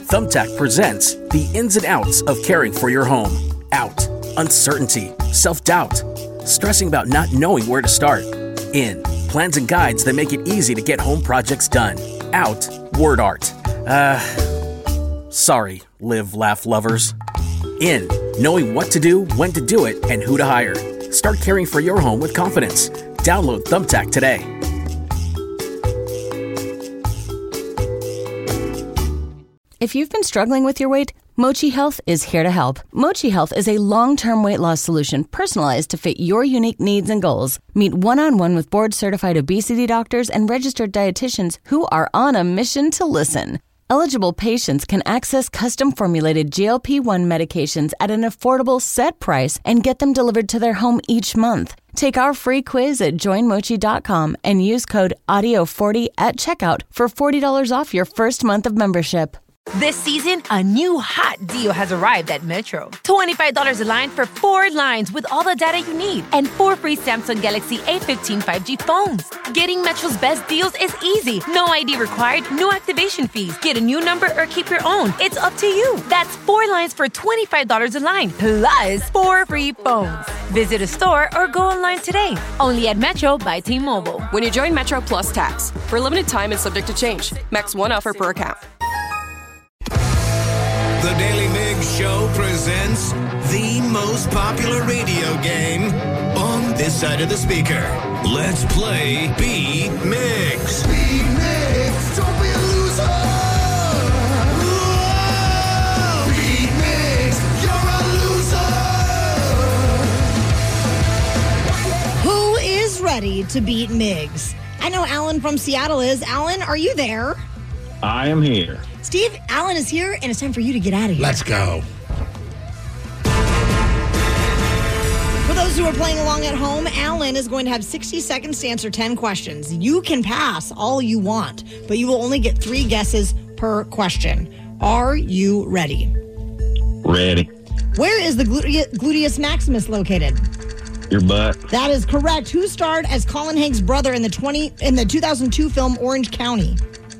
Thumbtack presents the ins and outs of caring for your home. Out, uncertainty, self-doubt, stressing about not knowing where to start. In, plans and guides that make it easy to get home projects done. Out, word art. Sorry, live, laugh lovers. In, knowing what to do, when to do it, and who to hire. Start caring for your home with confidence. Download Thumbtack today. If you've been struggling with your weight, Mochi Health is here to help. Mochi Health is a long-term weight loss solution personalized to fit your unique needs and goals. Meet one-on-one with board-certified obesity doctors and registered dietitians who are on a mission to listen. Eligible patients can access custom-formulated GLP-1 medications at an affordable set price and get them delivered to their home each month. Take our free quiz at joinmochi.com and use code AUDIO40 at checkout for $40 off your first month of membership. This season, a new hot deal has arrived at Metro. $25 a line for 4 lines with all the data you need and 4 free Samsung Galaxy A15 5G phones. Getting Metro's best deals is easy. No ID required, no activation fees. Get a new number or keep your own. It's up to you. That's 4 lines for $25 a line, plus 4 free phones. Visit a store or go online today. Only at Metro by T-Mobile. When you join Metro Plus Tax, for a limited time and subject to change. Max 1 offer per account. The Daily Migs Show presents the most popular radio game on this side of the speaker. Let's play Beat Migs. Beat Migs, don't be a loser. Whoa! Beat Migs, you're a loser. Who is ready to beat Migs? I know Alan from Seattle is. Alan, are you there? I am here. Steve, Alan is here, and it's time for you to get out of here. Let's go. For those who are playing along at home, Alan is going to have 60 seconds to answer 10 questions. You can pass all you want, but you will only get 3 guesses per question. Are you ready? Ready. Where is the gluteus maximus located? Your butt. That is correct. Who starred as Colin Hanks' brother in the 2002 film Orange County?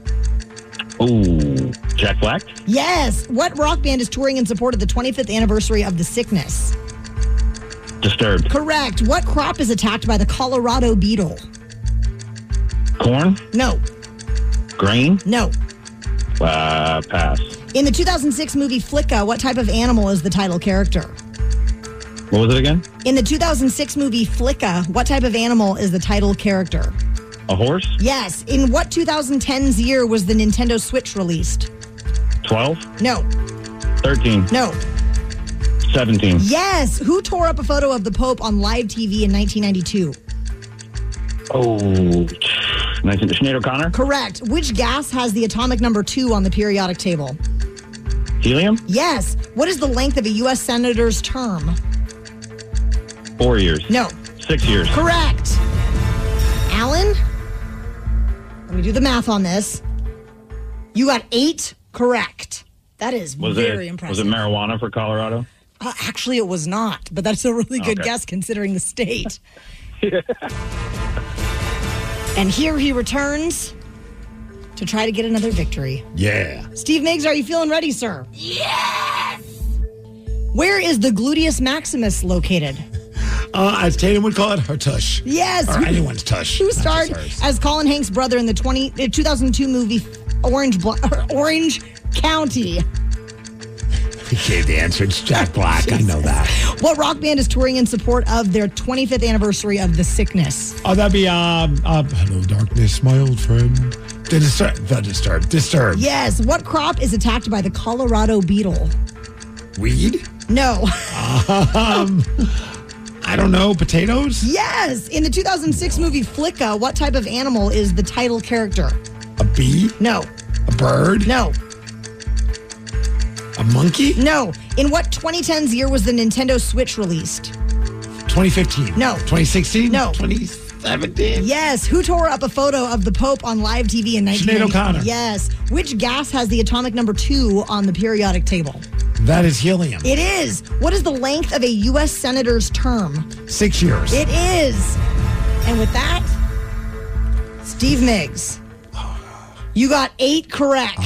Ooh, Jack Black? Yes. What rock band is touring in support of the 25th anniversary of The Sickness? Disturbed. Correct. What crop is attacked by the Colorado beetle? Corn? No. Grain? No. Pass. In the 2006 movie Flicka, what type of animal is the title character? What was it again? In the 2006 movie Flicka, what type of animal is the title character? A horse? Yes. In what 2010's year was the Nintendo Switch released? 12? No. 13? No. 17? Yes. Who tore up a photo of the Pope on live TV in 1992? Oh, Sinead O'Connor? Correct. Which gas has the atomic number 2 on the periodic table? Helium? Yes. What is the length of a U.S. senator's term? 4 years. No. 6 years. Correct. Alan? Let me do the math on this. You got 8 correct. That is very impressive. Was it marijuana for Colorado? Actually, it was not, but that's a really good guess considering the state. And here he returns to try to get another victory. Yeah. Steve Miggs, are you feeling ready, sir? Yes! Where is the gluteus maximus located? As Tatum would call it, her tush. Yes. Or anyone's tush. Who starred as Colin Hanks' brother in the 2002 movie Orange County? He gave the answer. It's Jack Black. I know that. What rock band is touring in support of their 25th anniversary of The Sickness? Oh, that'd be, Hello, Darkness, my old friend. The Disturbed. Yes. What crop is attacked by the Colorado beetle? Weed? No. I don't know. Potatoes? Yes. In the 2006 movie Flicka, what type of animal is the title character? A bee? No. A bird? No. A monkey? No. In what 2010's year was the Nintendo Switch released? 2015. No. 2016? No. 2017? Yes. Who tore up a photo of the Pope on live TV in 1990? Sinead O'Connor. Yes. Which gas has the atomic number 2 on the periodic table? That is helium. It is. What is the length of a U.S. senator's term? 6 years. It is. And with that, Steve Miggs. You got 8 correct.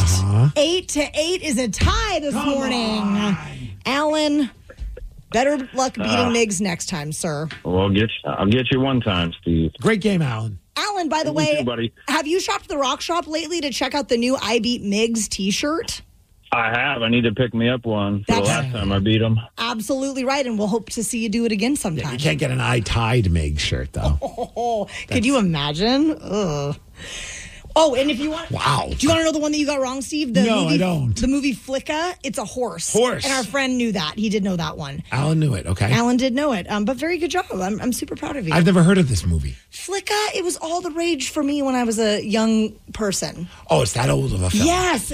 8-8 is a tie this morning. Alan, better luck beating Migs next time, sir. Well, I'll get you one time, Steve. Great game, Alan. Alan, by the way, too, buddy. Have you shopped the Rock Shop lately to check out the new I Beat Migs t-shirt? I have. I need to pick me up one for the last time I beat him. Absolutely right, and we'll hope to see you do it again sometime. Yeah, you can't get an eye-tied Meg shirt, though. Could you imagine? Ugh. Oh, and if you want... Wow. Do you want to know the one that you got wrong, Steve? No, I don't. The movie Flicka, it's a horse. Horse. And our friend knew that. He did know that one. Alan knew it, okay? Alan did know it, but very good job. I'm super proud of you. I've never heard of this movie. Flicka, it was all the rage for me when I was a young person. Oh, it's that old of a film. Yes.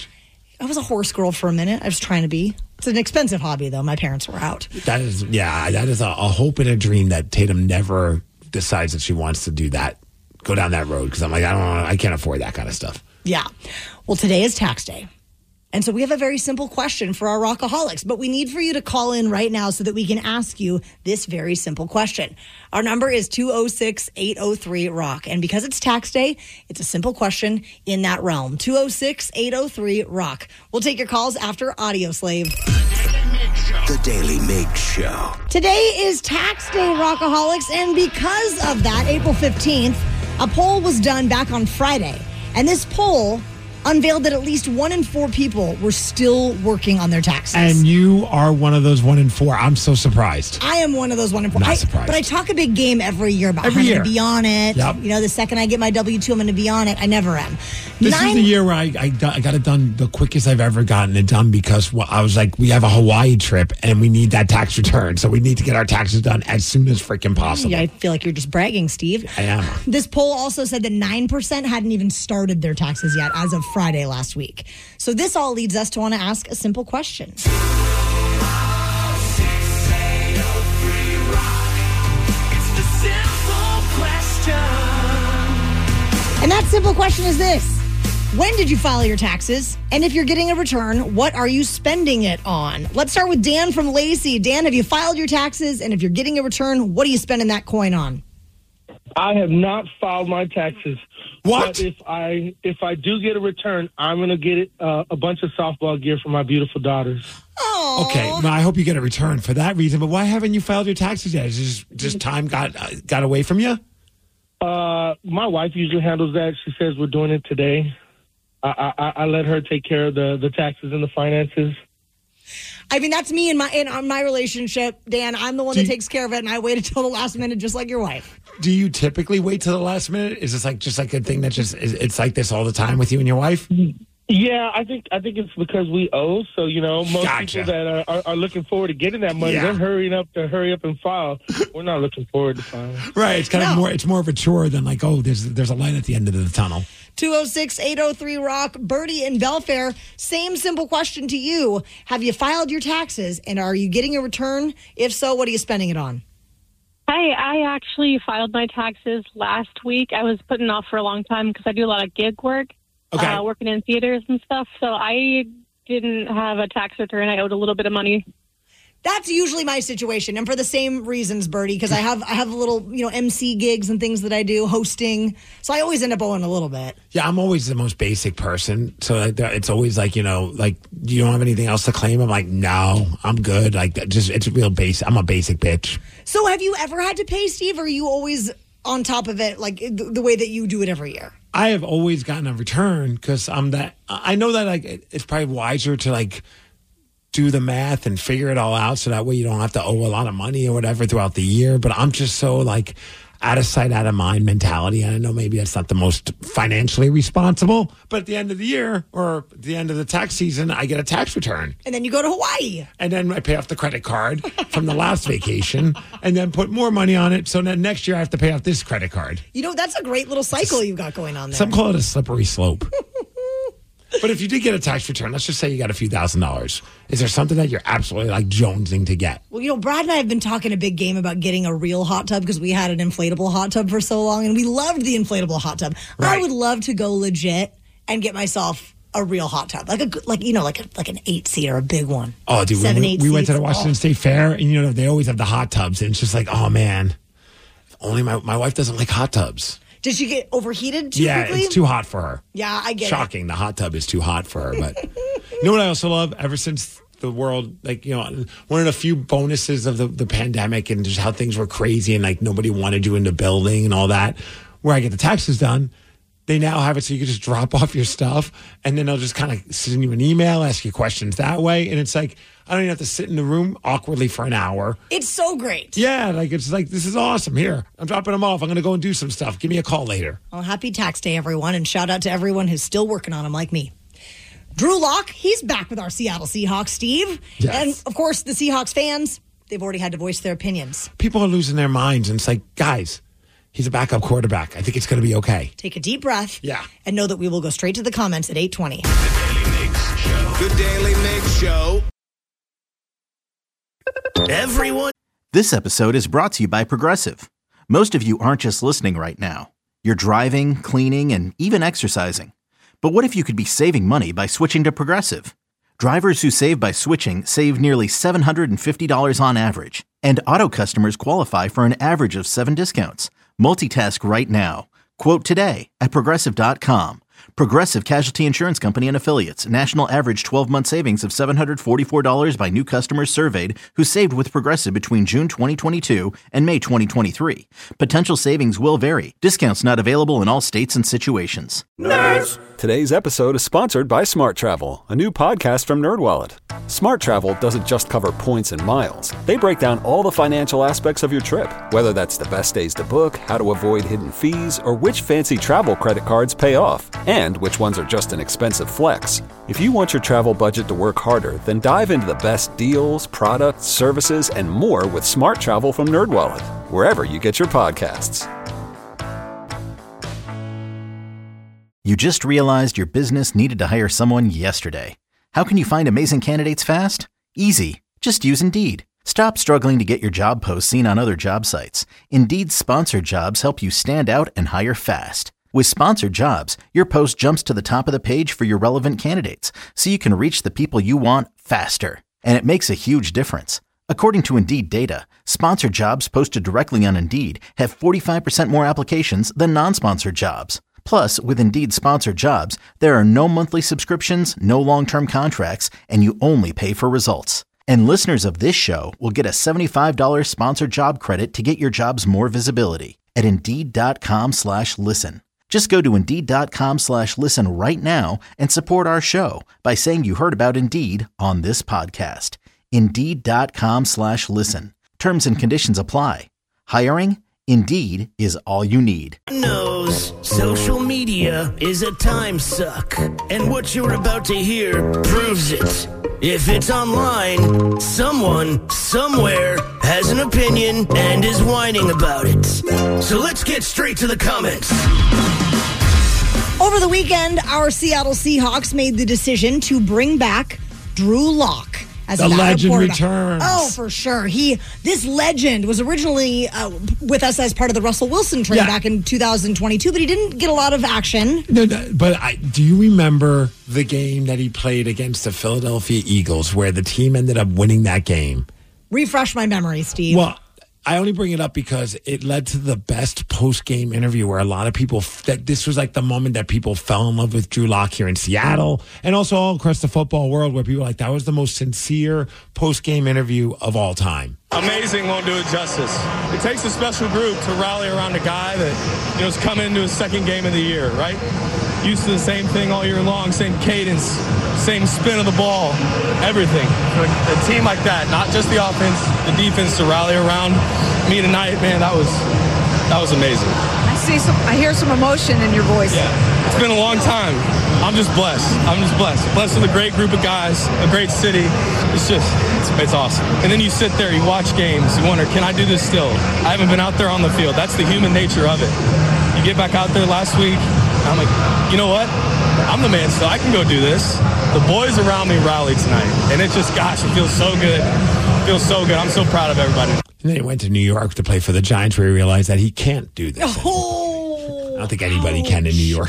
I was a horse girl for a minute. I was trying to be. It's an expensive hobby, though. My parents were out. That is a hope and a dream that Tatum never decides that she wants to do that. Go down that road, because I'm like, I can't afford that kind of stuff. Yeah. Well, today is tax day. And so we have a very simple question for our Rockaholics, but we need for you to call in right now so that we can ask you this very simple question. Our number is 206-803-ROCK. And because it's tax day, it's a simple question in that realm. 206-803-ROCK. We'll take your calls after Audio Slave. The Daily Mig Show. Today is tax day, Rockaholics, and because of that, April 15th, a poll was done back on Friday. And this poll unveiled that at least 1 in 4 people were still working on their taxes. And you are one of those 1 in 4. I'm so surprised. I am one of those 1 in 4. Not surprised. But I talk a big game every year about every having year to be on it. Yep. You know, the second I get my W-2, I'm going to be on it. I never am. This is the year where I got it done the quickest I've ever gotten it done, because I was like, we have a Hawaii trip and we need that tax return. So we need to get our taxes done as soon as freaking possible. Yeah, I feel like you're just bragging, Steve. I am. This poll also said that 9% hadn't even started their taxes yet as of Friday last week. So this all leads us to want to ask a simple question. And that simple question is this: when did you file your taxes? And if you're getting a return, what are you spending it on? Let's start with Dan from Lacey. Dan, have you filed your taxes? And if you're getting a return, what are you spending that coin on? I have not filed my taxes. What? But if I do get a return, I'm going to get a bunch of softball gear for my beautiful daughters. Oh. Okay, well, I hope you get a return for that reason. But why haven't you filed your taxes yet? Is just time got away from you? My wife usually handles that. She says we're doing it today. I let her take care of the taxes and the finances. I mean, that's me in my relationship, Dan. I'm the one that takes care of it, and I wait until the last minute, just like your wife. Do you typically wait till the last minute? Is this just like a thing that it's like this all the time with you and your wife? Yeah, I think it's because we owe. So, most people that are looking forward to getting that money, they're hurry up and file. We're not looking forward to filing. Right. It's kind of more. It's more of a chore than like, oh, there's a light at the end of the tunnel. 206-803-ROCK. Bertie in Belfair, same simple question to you. Have you filed your taxes, and are you getting a return? If so, what are you spending it on? Hi, I actually filed my taxes last week. I was putting off for a long time because I do a lot of gig work, working in theaters and stuff. So I didn't have a tax return. I owed a little bit of money. That's usually my situation, and for the same reasons, Bertie, because I have little, MC gigs and things that I do, hosting. So I always end up owing a little bit. Yeah, I'm always the most basic person. So it's always like, you don't have anything else to claim? I'm like, no, I'm good. Like, it's real basic. I'm a basic bitch. So have you ever had to pay, Steve, or are you always on top of it, like the way that you do it every year? I have always gotten a return because I know that it's probably wiser to do the math and figure it all out so that way you don't have to owe a lot of money or whatever throughout the year. But I'm just so out of sight, out of mind mentality. And I know maybe that's not the most financially responsible, but at the end of the year or the end of the tax season, I get a tax return. And then you go to Hawaii. And then I pay off the credit card from the last vacation and then put more money on it. So then next year I have to pay off this credit card. That's a great little cycle you've got going on there. Some call it a slippery slope. But if you did get a tax return, let's just say you got a few $1,000s. Is there something that you're absolutely jonesing to get? Well, Brad and I have been talking a big game about getting a real hot tub because we had an inflatable hot tub for so long, and we loved the inflatable hot tub. Right. I would love to go legit and get myself a real hot tub, like an 8-seater, a big one. Oh, dude, we went to the Washington State Fair, and they always have the hot tubs, and it's just like, oh man, if only my wife doesn't like hot tubs. Did she get overheated too Yeah, quickly? it's too hot for her. Yeah, I get Shocking. The hot tub is too hot for her. But you know what I also love? Ever since the world, like, you know, one of the few bonuses of the pandemic and just how things were crazy and like nobody wanted you in the building and all that, where I get the taxes done, they now have it so you can just drop off your stuff and then they'll just kind of send you an email, ask you questions that way. And it's like, I don't even have to sit in the room awkwardly for an hour. It's so great. Yeah, like it's like, this is awesome. Here, I'm dropping them off. I'm going to go and do some stuff. Give me a call later. Well, happy tax day, everyone. And shout out to everyone who's still working on them like me. Drew Lock, he's back with our Seattle Seahawks, Steve. Yes. And, of course, the Seahawks fans, they've already had to voice their opinions. People are losing their minds. And it's like, guys, he's a backup quarterback. I think it's going to be okay. Take a deep breath. Yeah. And know that we will go straight to the comments at 8:20. The Daily Mix Show. Everyone. This episode is brought to you by Progressive. Most of you aren't just listening right now. You're driving, cleaning, and even exercising. But what if you could be saving money by switching to Progressive? Drivers who save by switching save nearly $750 on average. And auto customers qualify for an average of 7 discounts. Multitask right now. Quote today at Progressive.com. Progressive Casualty Insurance Company and Affiliates. National average 12-month savings of $744 by new customers surveyed who saved with Progressive between June 2022 and May 2023. Potential savings will vary. Discounts not available in all states and situations. Nerds! Today's episode is sponsored by Smart Travel, a new podcast from NerdWallet. Smart Travel doesn't just cover points and miles. They break down all the financial aspects of your trip, whether that's the best days to book, how to avoid hidden fees, or which fancy travel credit cards pay off, and which ones are just an expensive flex. If you want your travel budget to work harder, then dive into the best deals, products, services, and more with Smart Travel from NerdWallet, wherever you get your podcasts. You just realized your business needed to hire someone yesterday. How can you find amazing candidates fast? Easy. Just use Indeed. Stop struggling to get your job posts seen on other job sites. Indeed's sponsored jobs help you stand out and hire fast. With sponsored jobs, your post jumps to the top of the page for your relevant candidates, so you can reach the people you want faster. And it makes a huge difference. According to Indeed data, sponsored jobs posted directly on Indeed have 45% more applications than non-sponsored jobs. Plus, with Indeed sponsored jobs, there are no monthly subscriptions, no long-term contracts, and you only pay for results. And listeners of this show will get a $75 sponsored job credit to get your jobs more visibility at Indeed.com/listen. Just go to Indeed.com/listen right now and support our show by saying you heard about Indeed on this podcast. Indeed.com/listen. Terms and conditions apply. Hiring? Indeed is all you need. Knows social media is a time suck, and what you're about to hear proves it. If it's online, someone, somewhere, has an opinion and is whining about it. So let's get straight to the comments. Over the weekend, our Seattle Seahawks made the decision to bring back Drew Lock. As the legend returns. Oh, for sure. This legend was originally with us as part of the Russell Wilson trade back in 2022, but he didn't get a lot of action. No, but do you remember the game that he played against the Philadelphia Eagles where the team ended up winning that game? Refresh my memory, Steve. Well, I only bring it up because it led to the best post-game interview where a lot of people, that this was like the moment that people fell in love with Drew Lock here in Seattle and also all across the football world where people were like, that was the most sincere post-game interview of all time. Amazing won't do it justice. It takes a special group to rally around a guy that is coming into his second game of the year, right? Used to the same thing all year long, same cadence, same spin of the ball, everything. A team like that, not just the offense, the defense to rally around me tonight, man, that was amazing. I hear some emotion in your voice. Yeah, it's been a long time. I'm just blessed. Blessed with a great group of guys, a great city. It's awesome. And then you sit there, you watch games, you wonder, can I do this still? I haven't been out there on the field. That's the human nature of it. You get back out there last week, I'm like, you know what? I'm the man still. I can go do this. The boys around me rallied tonight. And it just, gosh, it feels so good. It feels so good. I'm so proud of everybody. And then he went to New York to play for the Giants where he realized that he can't do this. I don't think anybody can in New York. Ouch.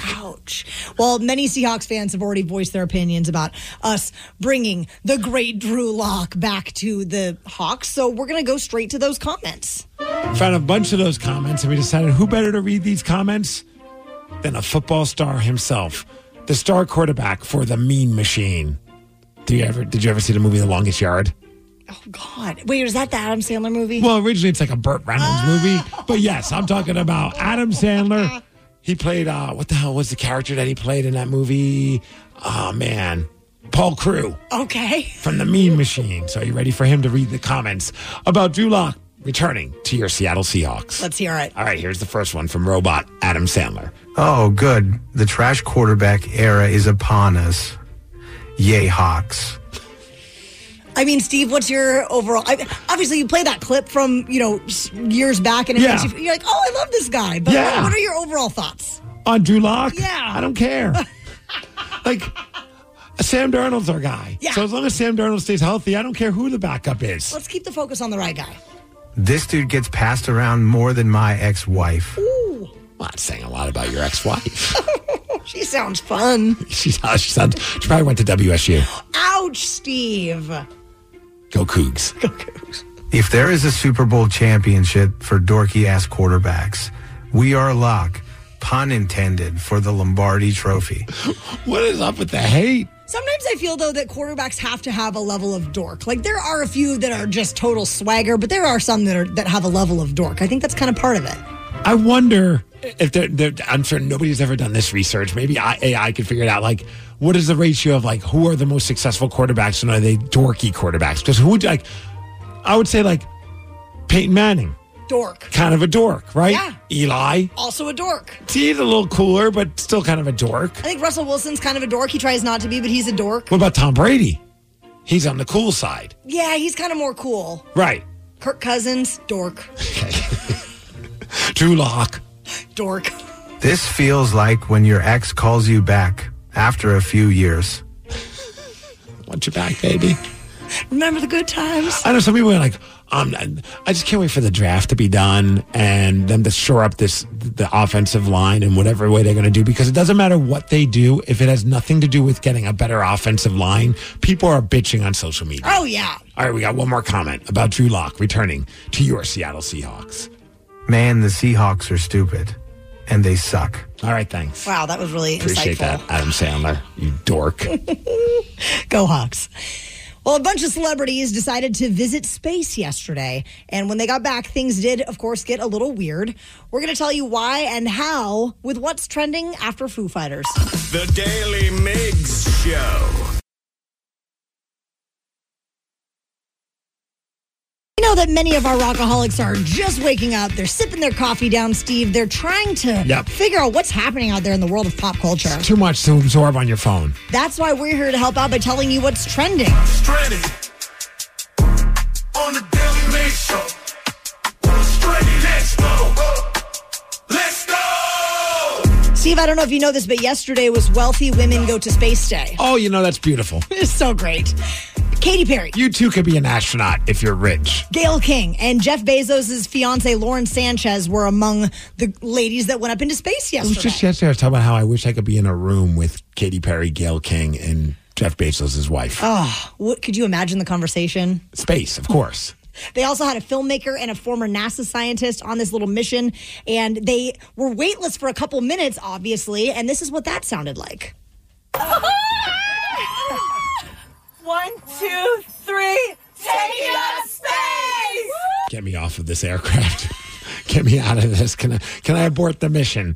Ouch. Well, many Seahawks fans have already voiced their opinions about us bringing the great Drew Lock back to the Hawks. So we're going to go straight to those comments. Found a bunch of those comments, and we decided who better to read these comments than a football star himself, the star quarterback for the Mean Machine. Did you ever see the movie The Longest Yard? Oh, God. Wait, was that the Adam Sandler movie? Well, originally it's like a Burt Reynolds movie. But yes, I'm talking about Adam Sandler. He played, what the hell was the character that he played in that movie? Oh, man. Paul Crewe. Okay. From the Mean Machine. So are you ready for him to read the comments about Drew Lock returning to your Seattle Seahawks? Let's hear it. All right, here's the first one from Robot Adam Sandler. Oh, good. The trash quarterback era is upon us. Yay, Hawks. I mean, Steve, what's your overall... obviously, you play that clip from, years back, and you're like, oh, I love this guy. But what are your overall thoughts? On Drew Lock? Yeah. I don't care. Sam Darnold's our guy. Yeah. So as long as Sam Darnold stays healthy, I don't care who the backup is. Let's keep the focus on the right guy. This dude gets passed around more than my ex-wife. Ooh. I'm not saying a lot about your ex-wife. She sounds fun. She probably went to WSU. Ouch, Steve. Go Cougs. Go Cougs. If there is a Super Bowl championship for dorky-ass quarterbacks, we are lock, pun intended, for the Lombardi Trophy. What is up with the hate? Sometimes I feel, though, that quarterbacks have to have a level of dork. Like, there are a few that are just total swagger, but there are some that have a level of dork. I think that's kind of part of it. I wonder if I'm sure nobody's ever done this research. Maybe AI could figure it out. Like, what is the ratio of, who are the most successful quarterbacks and are they dorky quarterbacks? Because I would say, Peyton Manning. Dork. Kind of a dork, right? Yeah. Eli. Also a dork. He's a little cooler, but still kind of a dork. I think Russell Wilson's kind of a dork. He tries not to be, but he's a dork. What about Tom Brady? He's on the cool side. Yeah, he's kind of more cool. Right. Kirk Cousins, dork. Okay. Drew Lock. Dork. This feels like when your ex calls you back after a few years. Want you back, baby. Remember the good times? I know some people are like, I just can't wait for the draft to be done and them to shore up the offensive line in whatever way they're going to do, because it doesn't matter what they do. If it has nothing to do with getting a better offensive line, people are bitching on social media. Oh, yeah. All right, we got one more comment about Drew Lock returning to your Seattle Seahawks. Man, the Seahawks are stupid, and they suck. All right, thanks. Wow, that was really Appreciate insightful. that, Adam Sandler, you dork. Go Hawks. Well, a bunch of celebrities decided to visit space yesterday. And when they got back, things did, of course, get a little weird. We're going to tell you why and how with what's trending after Foo Fighters. The Daily Migs Show. You know that many of our rockaholics are just waking up. They're sipping their coffee down, Steve. They're trying to figure out what's happening out there in the world of pop culture. It's too much to absorb on your phone. That's why we're here to help out by telling you what's trending. Trending on the Daily Migs Show. What's trending? Let's go. Let's go. Steve, I don't know if you know this, but yesterday was Wealthy Women Go to Space Day. Oh, that's beautiful. It's so great. Katy Perry. You too could be an astronaut if you're rich. Gayle King and Jeff Bezos' fiance, Lauren Sanchez, were among the ladies that went up into space yesterday. It was just yesterday I was talking about how I wish I could be in a room with Katy Perry, Gayle King, and Jeff Bezos' wife. Oh, could you imagine the conversation? Space, of course. They also had a filmmaker and a former NASA scientist on this little mission, and they were weightless for a couple minutes, obviously, and this is what that sounded like. 1, 2, 3, take it out of space! Get me off of this aircraft. Get me out of this. Can I abort the mission?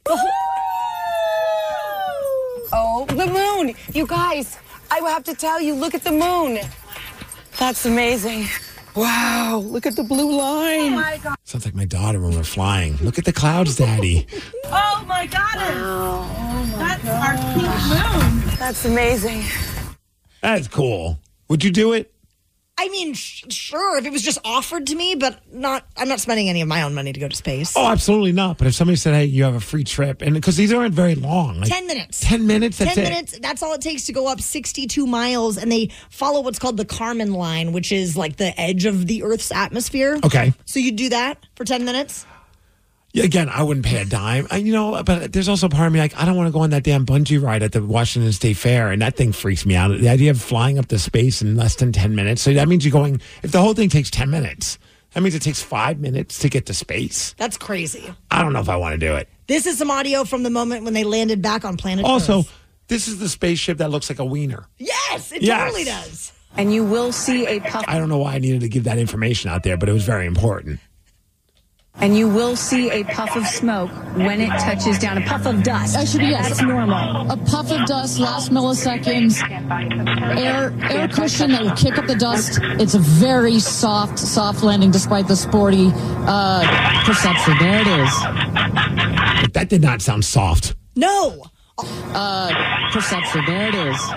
Oh, the moon! You guys, I have to tell you, look at the moon. That's amazing. Wow, look at the blue line. Oh my God. Sounds like my daughter when we're flying. Look at the clouds, Daddy. Oh my God. Wow. Oh my That's our pink moon. That's amazing. That's cool. Would you do it? I mean, sure, if it was just offered to me, but I'm not spending any of my own money to go to space. Oh, absolutely not. But if somebody said, hey, you have a free trip, and because these aren't very long. 10 minutes. 10 minutes, that's 10 minutes, that's all it takes to go up 62 miles, and they follow what's called the Kármán line, which is like the edge of the Earth's atmosphere. Okay. So you do that for 10 minutes? Again, I wouldn't pay a dime. But there's also part of me like, I don't want to go on that damn bungee ride at the Washington State Fair, and that thing freaks me out. The idea of flying up to space in less than 10 minutes. So that means you're going, if the whole thing takes 10 minutes, that means it takes 5 minutes to get to space. That's crazy. I don't know if I want to do it. This is some audio from the moment when they landed back on planet Earth. Also, this is the spaceship that looks like a wiener. Yes, it totally does. And you will see a puff. I don't know why I needed to give that information out there, but it was very important. And you will see a puff of smoke when it touches down. A puff of dust. Actually, yes, that's normal. A puff of dust, last milliseconds. Air cushion that will kick up the dust. It's a very soft landing despite the sporty perception. There it is. But that did not sound soft. No. Perception. There it is.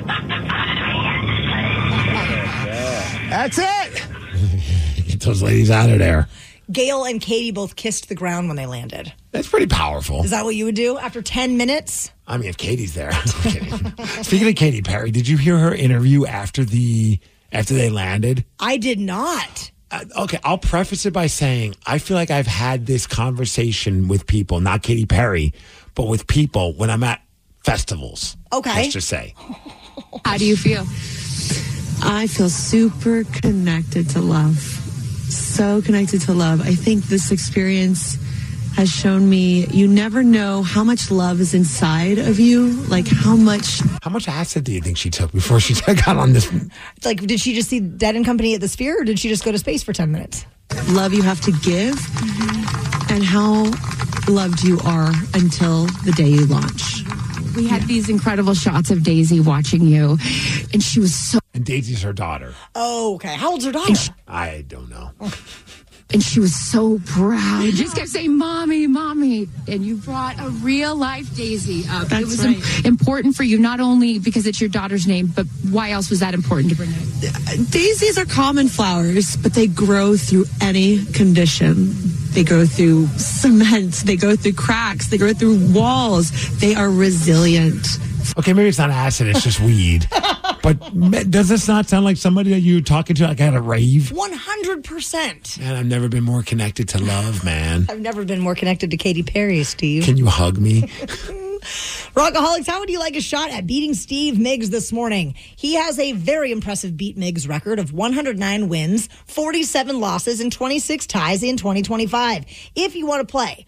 That's it. Get those ladies out of there. Gail and Katie both kissed the ground when they landed. That's pretty powerful. Is that what you would do after 10 minutes? I mean, if Katie's there. Speaking of Katy Perry, did you hear her interview after they landed? I did not. Okay, I'll preface it by saying I feel like I've had this conversation with people, not Katy Perry, but with people when I'm at festivals. Okay. Let's just say. How do you feel? I feel super connected to love. So connected to love. I think this experience has shown me you never know how much love is inside of you. Like how much acid do you think she took before she got on this? Like, did she just see Dead and Company at the Sphere, or did she just go to space for 10 minutes? Love you have to give, and how loved you are until the day you launch. We had these incredible shots of Daisy watching you, and she was so... And Daisy's her daughter. Oh, okay. How old's her daughter? I don't know. And she was so proud. She just kept saying, Mommy, Mommy. And you brought a real-life Daisy up. That's it was important for you, not only because it's your daughter's name, but why else was that important to bring it? Daisies are common flowers, but they grow through any condition. They go through cement. They go through cracks. They go through walls. They are resilient. Okay, maybe it's not acid. It's just weed. But does this not sound like somebody that you're talking to like at a rave? 100%. Man, I've never been more connected to love, man. I've never been more connected to Katy Perry, Steve. Can you hug me? Rockaholics, how would you like a shot at beating Steve Miggs this morning? He has a very impressive Beat Miggs record of 109 wins, 47 losses, and 26 ties in 2025. If you want to play,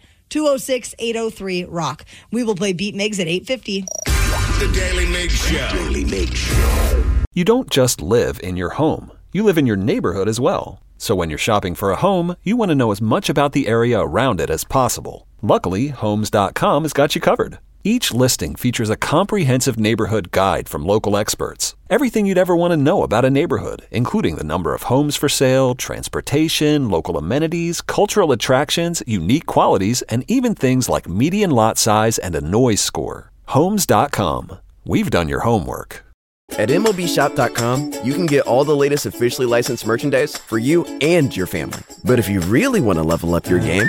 206-803-ROCK. We will play Beat Miggs at 8:50. The Daily Miggs Show. Daily Miggs Show. You don't just live in your home. You live in your neighborhood as well. So when you're shopping for a home, you want to know as much about the area around it as possible. Luckily, Homes.com has got you covered. Each listing features a comprehensive neighborhood guide from local experts. Everything you'd ever want to know about a neighborhood, including the number of homes for sale, transportation, local amenities, cultural attractions, unique qualities, and even things like median lot size and a noise score. Homes.com. We've done your homework. At MLBshop.com, you can get all the latest officially licensed merchandise for you and your family. But if you really want to level up your game,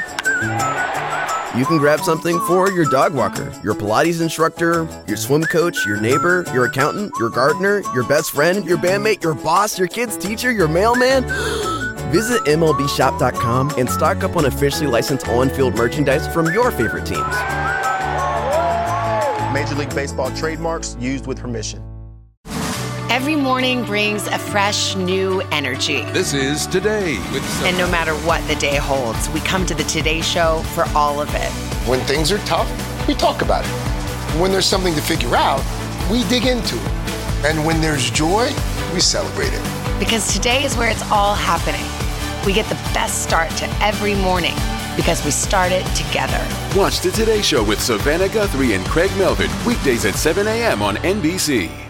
you can grab something for your dog walker, your Pilates instructor, your swim coach, your neighbor, your accountant, your gardener, your best friend, your bandmate, your boss, your kid's teacher, your mailman. Visit MLBshop.com and stock up on officially licensed on-field merchandise from your favorite teams. Major League Baseball trademarks used with permission. Every morning brings a fresh, new energy. This is Today with Sophie. And no matter what the day holds, we come to the Today Show for all of it. When things are tough, we talk about it. When there's something to figure out, we dig into it. And when there's joy, we celebrate it. Because today is where it's all happening. We get the best start to every morning because we start it together. Watch the Today Show with Savannah Guthrie and Craig Melvin, weekdays at 7 a.m. on NBC.